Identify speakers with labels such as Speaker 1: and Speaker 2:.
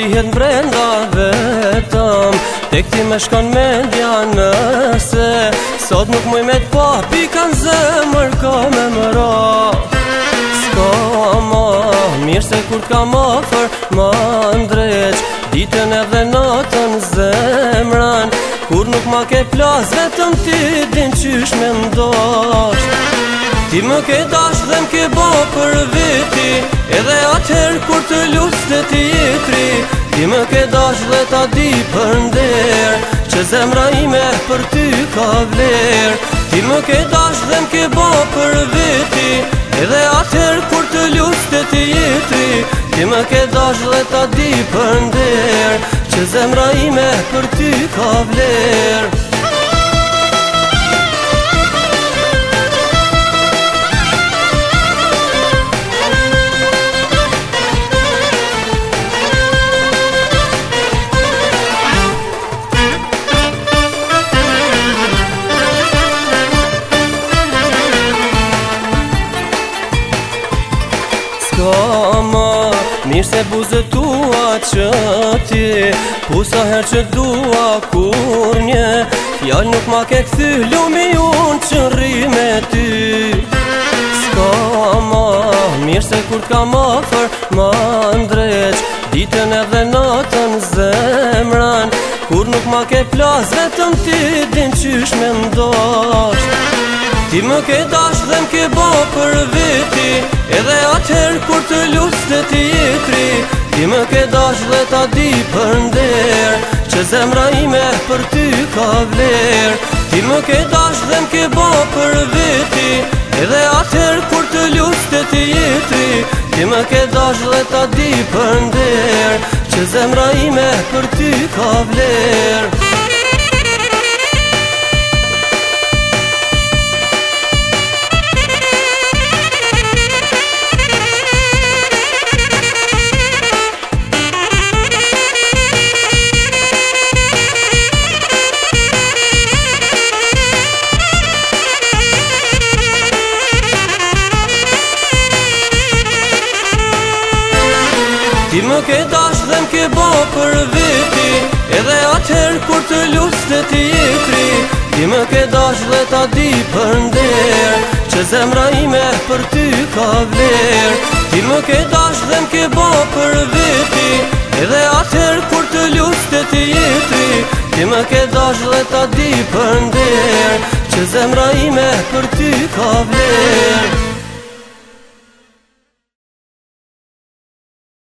Speaker 1: rihet brenda vetëm, tek ti me shkon mendja nëse sot nuk muj me t'pa pika n'zemër ka me mëra. S'ka ma mirë se kur t'kam ofër ma ndreq, ditën edhe natën zemran, kur nuk ma ke plas vetëm ti din qysh me ndosh. Ti më ke dash dhe m'ke bo për veti, edhe atëher kur të luts të tjetri. Ti më ke dash dhe ta di për nder, që zemra ime për ty ka vler. Ti më ke dash dhe m'ke bo për veti, edhe atëher kur të luts të tjetri. Ti më ke dash dhe ta di për nder, që zemra ime për ty ka vler. Mirë se buzët tua që ti, ku sa her që dua kur një fjall nuk ma ke këthy lumi unë që rri me ty. S'ka ma mirë se kur t'kam ofër ma ndreq, ditën edhe natën zemran, kur nuk ma ke plas vetëm ti din qysh me ndosh. Ti më ke dash dhe m'ke bo për veti, edhe atëher kur të luts të tjetri. Ti më ke dash dhe ta di për nder, që zemra ime për ty ka vler. Ti më ke dash dhe m'ke bo për veti, edhe atëher kur të luts të tjetri. Ti më ke dash dhe ta di për nder, që zemra ime për ty ka vler. Ti më ke dash dhe m'ke bo për veti, edhe atëher kur të luts të tjetri. Ti më ke dash dhe ta di për nder, që zemra ime për ty ka vler. Ti më ke dash dhe m'ke bo për veti, edhe atëher kur të luts të tjetri. Ti më ke dash dhe ta di për nder, që zemra ime për ty ka vler.